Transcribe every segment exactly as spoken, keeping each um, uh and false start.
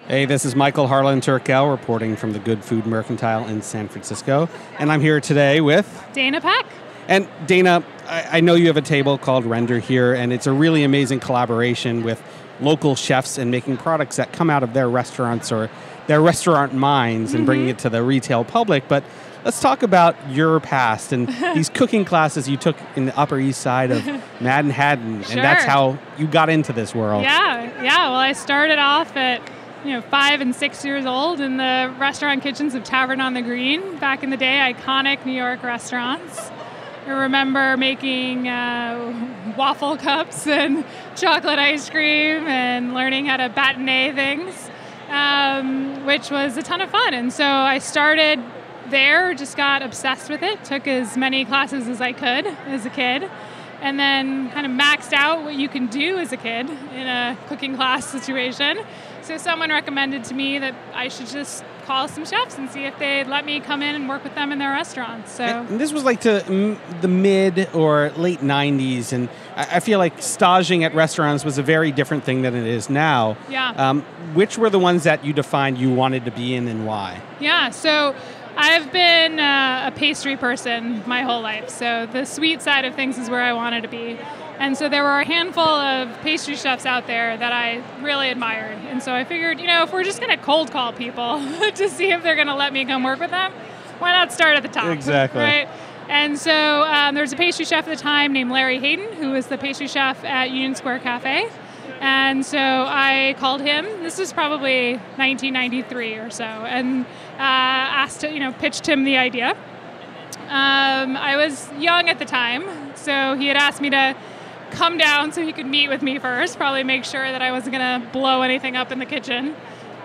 Hey, this is Michael Harlan Turkel reporting from the Good Food Mercantile in San Francisco. And I'm here today with Dana Peck. And Dana, I, I know you have a table called Render here, and it's a really amazing collaboration with local chefs and making products that come out of their restaurants or their restaurant minds and mm-hmm. bringing it to the retail public. But let's talk about your past and these cooking classes you took in the Upper East Side of Manhattan, Sure. and that's how you got into this world. Yeah, yeah. Well, I started off at you know, five and six years old in the restaurant kitchens of Tavern on the Green. Back in the day, iconic New York restaurants. I remember making uh, waffle cups and chocolate ice cream and learning how to batonnet things, um, which was a ton of fun. And so I started there, just got obsessed with it, took as many classes as I could as a kid, and then kind of maxed out what you can do as a kid in a cooking class situation. So someone recommended to me that I should just call some chefs and see if they'd let me come in and work with them in their restaurants. So and this was like to m- the mid or late nineties, and I, I feel like staging at restaurants was a very different thing than it is now. Yeah. Um, which were the ones that you defined you wanted to be in and why? Yeah, so I've been uh, a pastry person my whole life, so the sweet side of things is where I wanted to be. And so there were a handful of pastry chefs out there that I really admired. And so I figured, you know, if we're just going to cold call people to see if they're going to let me come work with them, why not start at the top? Exactly. Right? And so um, there was a pastry chef at the time named Larry Hayden, who was the pastry chef at Union Square Cafe. And so I called him. This was probably nineteen ninety-three or so, and uh, asked to, you know, pitched him the idea. Um, I was young at the time, so he had asked me to come down so he could meet with me first, probably make sure that I wasn't going to blow anything up in the kitchen.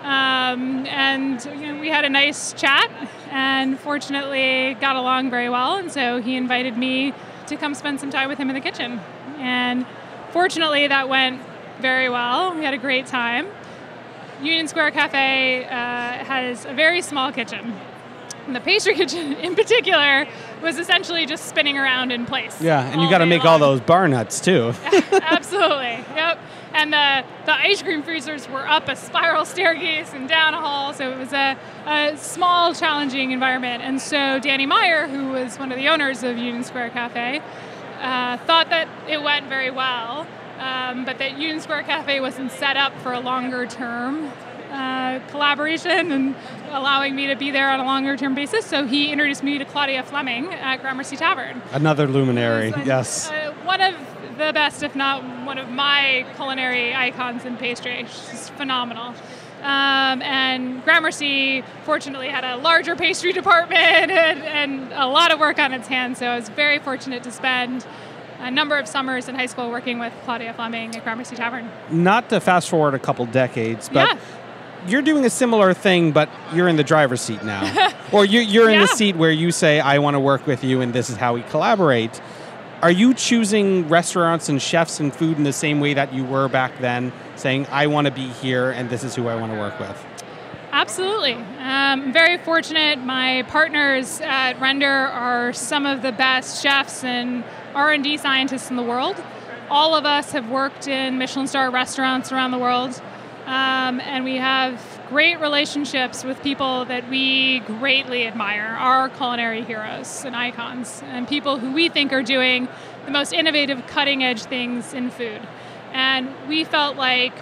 Um, and you know, we had a nice chat, and fortunately got along very well. And so he invited me to come spend some time with him in the kitchen. And fortunately, that went very well. We had a great time. Union Square Cafe uh, has a very small kitchen. And the pastry kitchen, in particular, was essentially just spinning around in place. Yeah, and you got to make long. all those bar nuts, too. Absolutely, yep. And the, the ice cream freezers were up a spiral staircase and down a hall, so it was a, a small, challenging environment. And so Danny Meyer, who was one of the owners of Union Square Cafe, uh, thought that it went very well, um, but that Union Square Cafe wasn't set up for a longer-term Uh, collaboration and allowing me to be there on a longer-term basis. So he introduced me to Claudia Fleming at Gramercy Tavern. Another luminary, a, yes. Uh, one of the best, if not one of my culinary icons in pastry. She's phenomenal. Um, and Gramercy, fortunately, had a larger pastry department and, and a lot of work on its hands. So I was very fortunate to spend a number of summers in high school working with Claudia Fleming at Gramercy Tavern. Not to fast forward a couple decades, but yeah. You're doing a similar thing, but you're in the driver's seat now. Or you're, you're in yeah. the seat where you say, I want to work with you and this is how we collaborate. Are you choosing restaurants and chefs and food in the same way that you were back then, saying, I want to be here and this is who I want to work with? Absolutely. Um, I'm very fortunate. My partners at Render are some of the best chefs and R and D scientists in the world. All of us have worked in Michelin star restaurants around the world. Um, and we have great relationships with people that we greatly admire, our culinary heroes and icons, and people who we think are doing the most innovative, cutting-edge things in food. And we felt like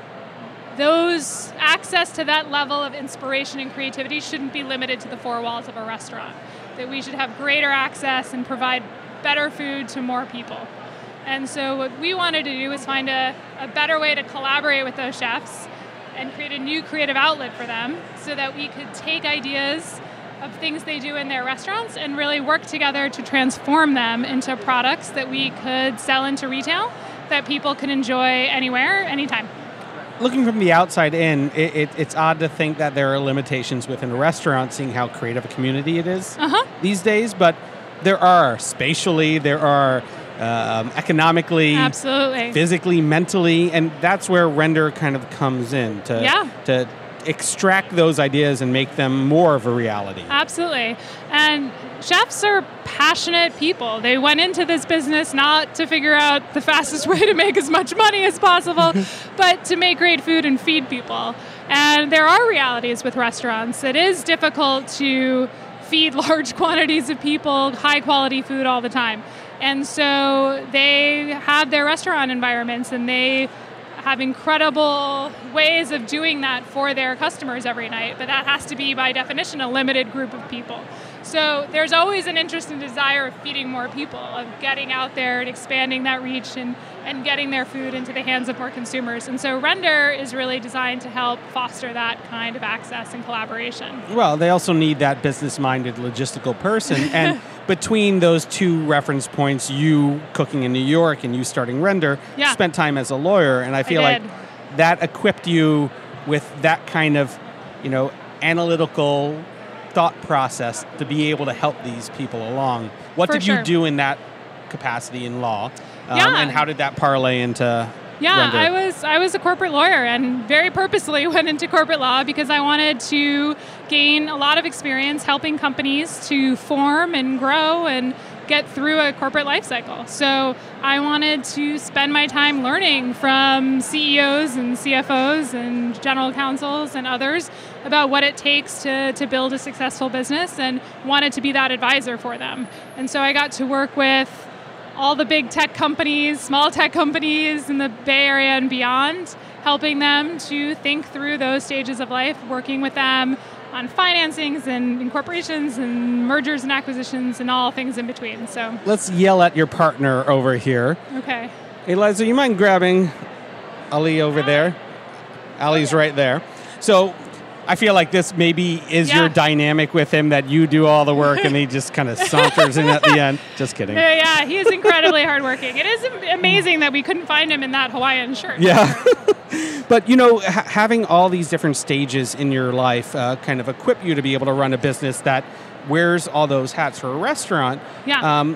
those access to that level of inspiration and creativity shouldn't be limited to the four walls of a restaurant, that we should have greater access and provide better food to more people. And so what we wanted to do was find a, a better way to collaborate with those chefs and create a new creative outlet for them so that we could take ideas of things they do in their restaurants and really work together to transform them into products that we could sell into retail that people can enjoy anywhere, anytime. Looking from the outside in, it, it, it's odd to think that there are limitations within a restaurant, seeing how creative a community it is uh-huh. these days, but there are spatially, there are Um, economically, absolutely, physically, mentally, and that's where Render kind of comes in to yeah. to extract those ideas and make them more of a reality. Absolutely. And chefs are passionate people. They went into this business not to figure out the fastest way to make as much money as possible, but to make great food and feed people. And there are realities with restaurants. It is difficult to feed large quantities of people high quality food all the time. And so they have their restaurant environments, and they have incredible ways of doing that for their customers every night. But that has to be, by definition, a limited group of people. So there's always an interest and desire of feeding more people, of getting out there and expanding that reach and, and getting their food into the hands of more consumers. And so Render is really designed to help foster that kind of access and collaboration. Well, they also need that business-minded logistical person. And between those two reference points, you cooking in New York and you starting Render, yeah. spent time as a lawyer. And I feel I like that equipped you with that kind of, you know, analytical thought process to be able to help these people along. What For did sure. you do in that capacity in law? Um, Yeah. And how did that parlay into Yeah, Render? I was I was a corporate lawyer, and very purposely went into corporate law because I wanted to gain a lot of experience helping companies to form and grow and get through a corporate life cycle. So I wanted to spend my time learning from C E Os and C F Os and general counsels and others about what it takes to, to build a successful business, and wanted to be that advisor for them. And so I got to work with all the big tech companies, small tech companies in the Bay Area and beyond, helping them to think through those stages of life, working with them on financings and incorporations and mergers and acquisitions and all things in between. So let's yell at your partner over here. Okay. Hey, Liza, you mind grabbing Ali over there? Ali's right there. So I feel like this maybe is Yeah. your dynamic with him, that you do all the work and he just kind of saunters in at the end. Just kidding. Yeah, yeah, he is incredibly hardworking. It is am- amazing that we couldn't find him in that Hawaiian shirt. Yeah. But, you know, ha- having all these different stages in your life uh, kind of equip you to be able to run a business that wears all those hats for a restaurant. Yeah. Um,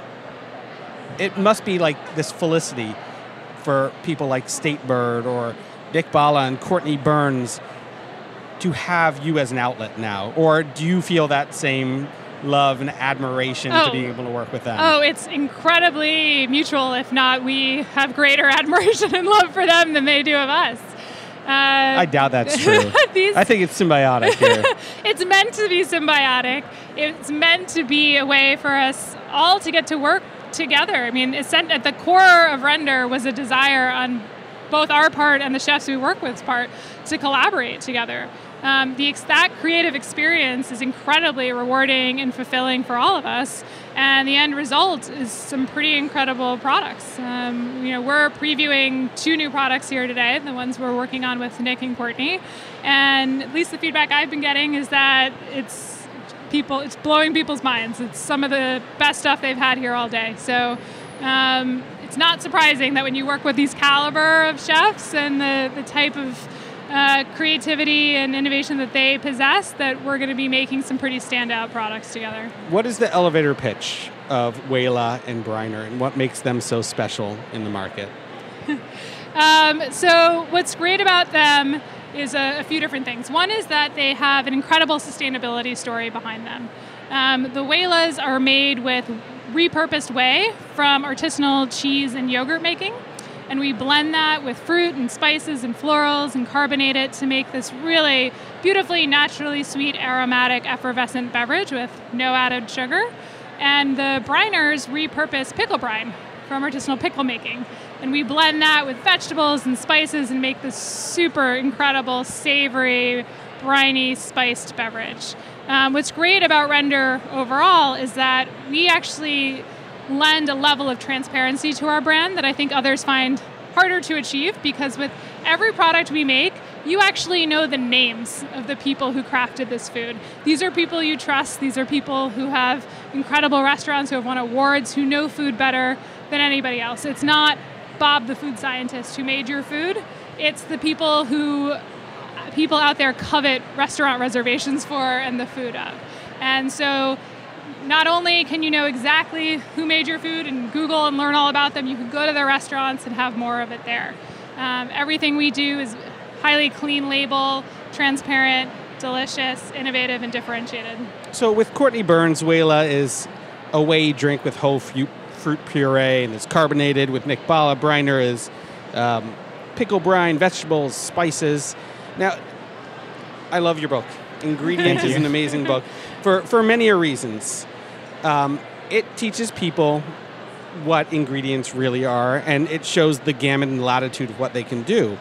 it must be like this felicity for people like Statebird or Nick Bala and Courtney Burns to have you as an outlet now. Or do you feel that same love and admiration Oh. to be able to work with them? Oh, it's incredibly mutual. If not, we have greater admiration and love for them than they do of us. Uh, I doubt that's true. these, I think it's symbiotic here. It's meant to be symbiotic. It's meant to be a way for us all to get to work together. I mean, it's at the core of Render was a desire on both our part and the chefs we work with's part to collaborate together. Um, the that creative experience is incredibly rewarding and fulfilling for all of us, and the end result is some pretty incredible products. Um, you know, we're previewing two new products here today, the ones we're working on with Nick and Courtney, and at least the feedback I've been getting is that it's people, it's blowing people's minds. It's some of the best stuff they've had here all day. So. Um, it's not surprising that when you work with these caliber of chefs and the, the type of uh, creativity and innovation that they possess, that we're going to be making some pretty standout products together. What is the elevator pitch of Wela and Briner, and what makes them so special in the market? um, so what's great about them is a, a few different things. One is that they have an incredible sustainability story behind them. Um, the Welas are made with repurposed whey from artisanal cheese and yogurt making, and we blend that with fruit and spices and florals and carbonate it to make this really beautifully naturally sweet, aromatic, effervescent beverage with no added sugar. And the Briners repurpose pickle brine from artisanal pickle making, and we blend that with vegetables and spices and make this super incredible, savory, briny, spiced beverage. Um, what's great about Render overall is that we actually lend a level of transparency to our brand that I think others find harder to achieve, because with every product we make, you actually know the names of the people who crafted this food. These are people you trust. These are people who have incredible restaurants, who have won awards, who know food better than anybody else. It's not Bob the food scientist who made your food. It's the people who people out there covet restaurant reservations for and the food of. And so not only can you know exactly who made your food and Google and learn all about them, you can go to their restaurants and have more of it there. Um, everything we do is highly clean label, transparent, delicious, innovative, and differentiated. So with Courtney Burns, Wela is a whey drink with whole fruit, fruit puree and it's carbonated. With Nick Bala, Briner is um, pickle brine, vegetables, spices. Now, I love your book. Ingredients is an amazing book for, for many reasons. Um, it teaches people what ingredients really are, and it shows the gamut and latitude of what they can do.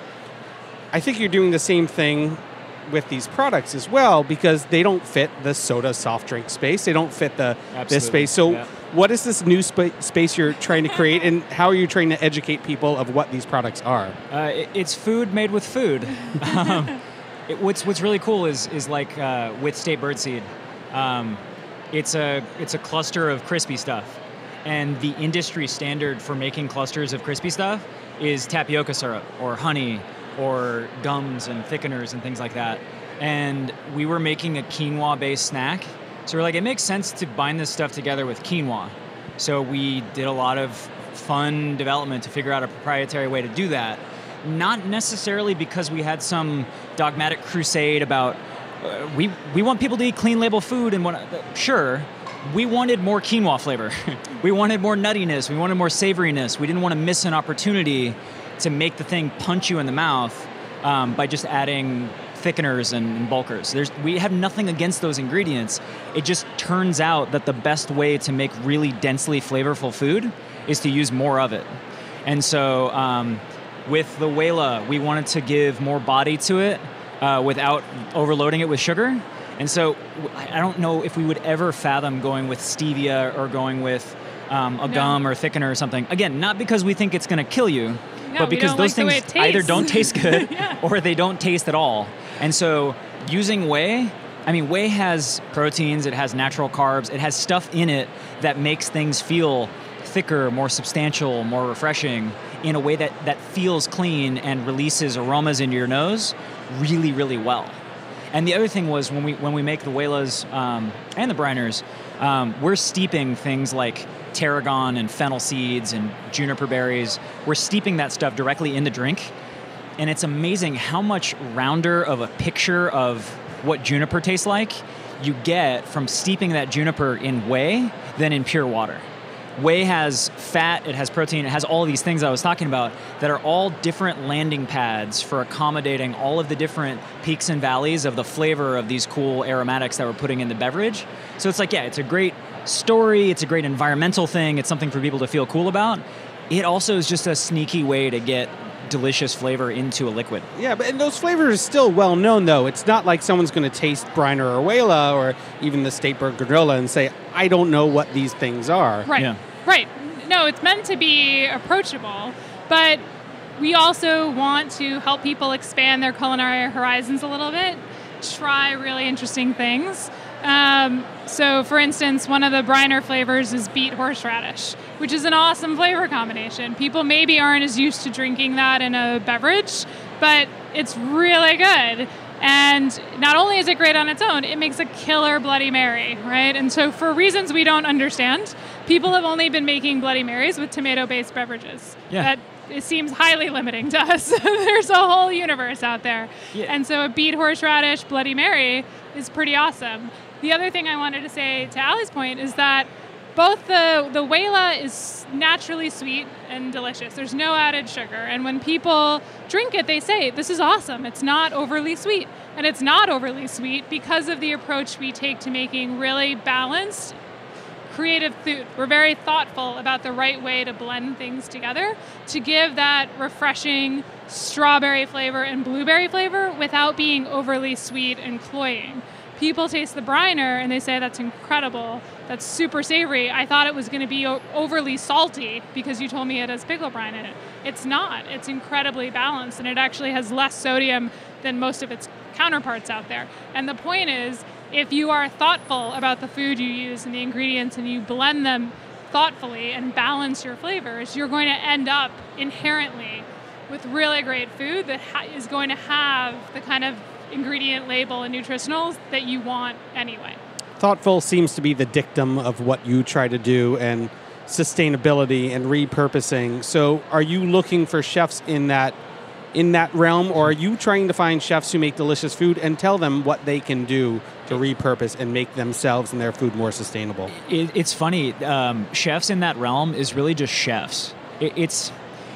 I think you're doing the same thing with these products as well, because they don't fit the soda soft drink space. They don't fit the Absolutely. this space. So Yeah. what is this new spa- space you're trying to create, and how are you trying to educate people of what these products are? Uh, it, it's food made with food. um, it, what's what's really cool is is like uh, with State Birdseed, um, it's a it's a cluster of crispy stuff, and the industry standard for making clusters of crispy stuff is tapioca syrup or honey or gums and thickeners and things like that. And we were making a quinoa-based snack, so we're like, it makes sense to bind this stuff together with quinoa. So we did a lot of fun development to figure out a proprietary way to do that. Not necessarily because we had some dogmatic crusade about uh, we we want people to eat clean label food and what. Uh, sure, we wanted more quinoa flavor. We wanted more nuttiness. We wanted more savoriness. We didn't want to miss an opportunity to make the thing punch you in the mouth um, by just adding thickeners and, and bulkers. There's, we have nothing against those ingredients. It just turns out that the best way to make really densely flavorful food is to use more of it. And so um, with the Wela, we wanted to give more body to it uh, without overloading it with sugar. And so I don't know if we would ever fathom going with stevia or going with um, a No. gum or thickener or something. Again, not because we think it's going to kill you, No, but we because don't those like the way things it either tastes. don't taste good Yeah. or they don't taste at all. And so using whey, I mean, whey has proteins, it has natural carbs, it has stuff in it that makes things feel thicker, more substantial, more refreshing in a way that, that feels clean and releases aromas into your nose really, really well. And the other thing was when we when we make the Welas um, and the Briners, um, we're steeping things like tarragon and fennel seeds and juniper berries. We're steeping that stuff directly in the drink. And it's amazing how much rounder of a picture of what juniper tastes like you get from steeping that juniper in whey than in pure water. Whey has fat, it has protein, it has all these things I was talking about that are all different landing pads for accommodating all of the different peaks and valleys of the flavor of these cool aromatics that we're putting in the beverage. So it's like, yeah, it's a great story, it's a great environmental thing, it's something for people to feel cool about. It also is just a sneaky way to get delicious flavor into a liquid. Yeah, but and those flavors are still well known, though. It's not like someone's going to taste Briner or Wela or even the State Bird Granola and say, I don't know what these things are. Right. Yeah. Right. No, it's meant to be approachable, but we also want to help people expand their culinary horizons a little bit, try really interesting things. Um, so, for instance, one of the Briner flavors is beet horseradish, which is an awesome flavor combination. People maybe aren't as used to drinking that in a beverage, but it's really good. And not only is it great on its own, it makes a killer Bloody Mary, right? And so for reasons we don't understand, people have only been making Bloody Marys with tomato-based beverages. Yeah. That it seems highly limiting to us. There's a whole universe out there. Yeah. And so a beet horseradish Bloody Mary is pretty awesome. The other thing I wanted to say to Allie's point is that both the, the Wela is naturally sweet and delicious. There's no added sugar. And when people drink it, they say, this is awesome. It's not overly sweet. And it's not overly sweet because of the approach we take to making really balanced, creative food. We're very thoughtful about the right way to blend things together to give that refreshing strawberry flavor and blueberry flavor without being overly sweet and cloying. People taste the Briner and they say, that's incredible, that's super savory. I thought it was going to be o- overly salty because you told me it has pickle brine in it. It's not. It's incredibly balanced, and it actually has less sodium than most of its counterparts out there. And the point is, if you are thoughtful about the food you use and the ingredients and you blend them thoughtfully and balance your flavors, you're going to end up inherently with really great food that ha- is going to have the kind of ingredient label and nutritionals that you want anyway. Thoughtful seems to be the dictum of what you try to do, and sustainability and repurposing. So are you looking for chefs in that in that realm, or are you trying to find chefs who make delicious food and tell them what they can do to repurpose and make themselves and their food more sustainable? It, it's funny, um, chefs in that realm is really just chefs. It, it's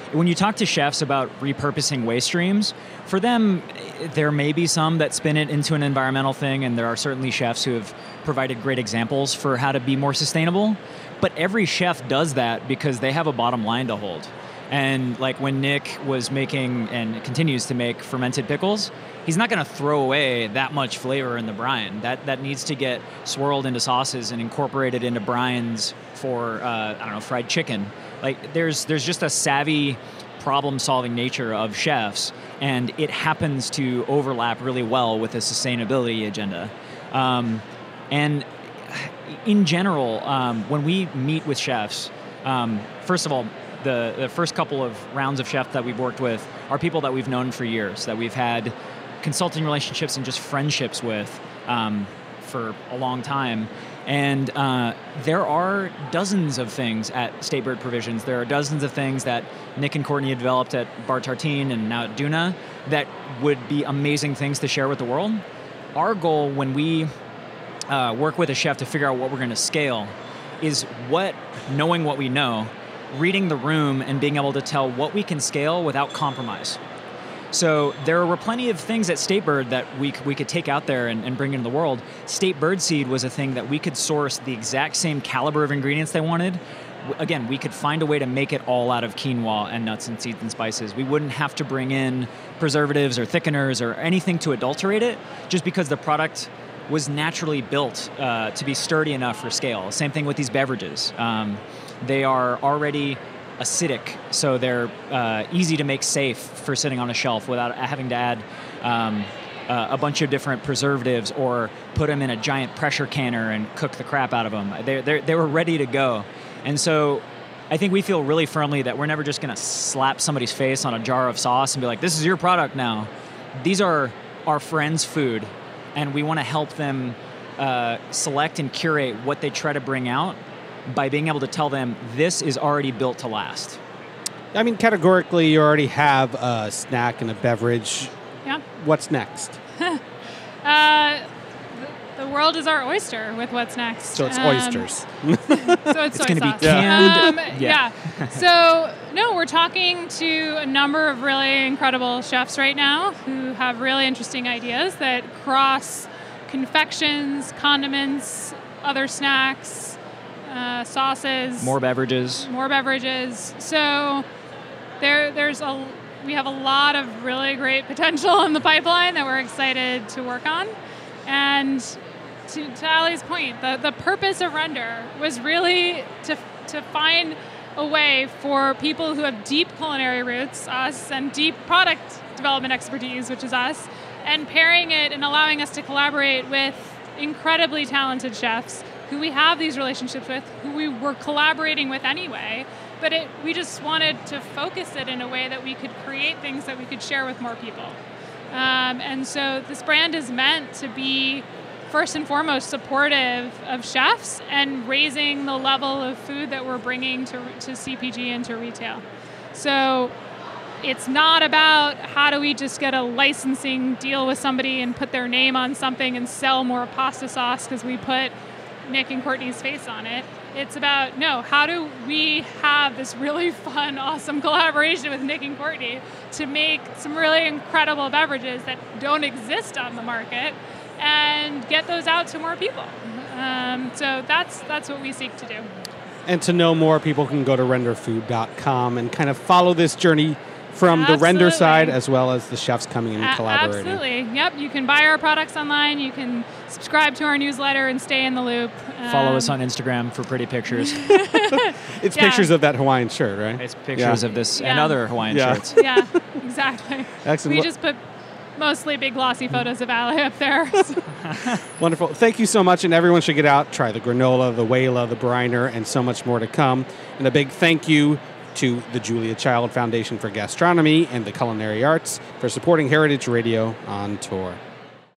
when you talk to chefs about repurposing waste streams, for them, there may be some that spin it into an environmental thing, and there are certainly chefs who have provided great examples for how to be more sustainable. But every chef does that because they have a bottom line to hold. And like when Nick was making and continues to make fermented pickles, he's not going to throw away that much flavor in the brine. That that needs to get swirled into sauces and incorporated into brines for uh, I don't know, fried chicken. Like there's there's just a savvy problem-solving nature of chefs, and it happens to overlap really well with a sustainability agenda. Um, and in general, um, when we meet with chefs, um, first of all, the, the first couple of rounds of chefs that we've worked with are people that we've known for years, that we've had consulting relationships and just friendships with um, for a long time. And uh, there are dozens of things at State Bird Provisions. There are dozens of things that Nick and Courtney have developed at Bar Tartine and now at Duna that would be amazing things to share with the world. Our goal when we uh, work with a chef to figure out what we're going to scale is what, knowing what we know, reading the room and being able to tell what we can scale without compromise. So there were plenty of things at State Bird that we, we could take out there and, and bring into the world. State Bird Seed was a thing that we could source the exact same caliber of ingredients they wanted. Again, we could find a way to make it all out of quinoa and nuts and seeds and spices. We wouldn't have to bring in preservatives or thickeners or anything to adulterate it, just because the product was naturally built uh, to be sturdy enough for scale. Same thing with these beverages. Um, they are already acidic, so they're uh, easy to make safe for sitting on a shelf without having to add um, uh, a bunch of different preservatives or put them in a giant pressure canner and cook the crap out of them. They they were ready to go. And so I think we feel really firmly that we're never just going to slap somebody's face on a jar of sauce and be like, this is your product now. These are our friends' food, and we want to help them uh, select and curate what they try to bring out by being able to tell them this is already built to last. I mean, categorically, you already have a snack and a beverage. Yeah. What's next? uh, the world is our oyster with what's next. So it's um, oysters. So it's, it's going to be sauce. canned. Um, yeah. yeah. So, no, we're talking to a number of really incredible chefs right now who have really interesting ideas that cross confections, condiments, other snacks, Uh, sauces, more beverages, more beverages. So there, there's a we have a lot of really great potential in the pipeline that we're excited to work on. And to, to Ali's point, the, the purpose of Render was really to to find a way for people who have deep culinary roots, us, and deep product development expertise, which is us, and pairing it and allowing us to collaborate with incredibly talented chefs who we have these relationships with, who we were collaborating with anyway, but it, we just wanted to focus it in a way that we could create things that we could share with more people. Um, and so this brand is meant to be, first and foremost, supportive of chefs and raising the level of food that we're bringing to, to C P G and to retail. So it's not about how do we just get a licensing deal with somebody and put their name on something and sell more pasta sauce because we put Nick and Courtney's face on it. It's about, no, how do we have this really fun, awesome collaboration with Nick and Courtney to make some really incredible beverages that don't exist on the market and get those out to more people. Um, so that's that's what we seek to do. And to know more, people can go to render food dot com and kind of follow this journey from Absolutely. the render side as well as the chefs coming in and collaborating. Absolutely. Yep. You can buy our products online. You can subscribe to our newsletter and stay in the loop. Follow um, us on Instagram for pretty pictures. It's Yeah. pictures of that Hawaiian shirt, right? It's pictures Yeah. of this Yeah. and other Hawaiian Yeah. shirts. Yeah, exactly. Excellent. We just put mostly big glossy photos of Ali up there. Wonderful. Thank you so much, and everyone should get out, try the granola, the Wela, the briner, and so much more to come. And a big thank you to the Julia Child Foundation for Gastronomy and the Culinary Arts for supporting Heritage Radio on Tour.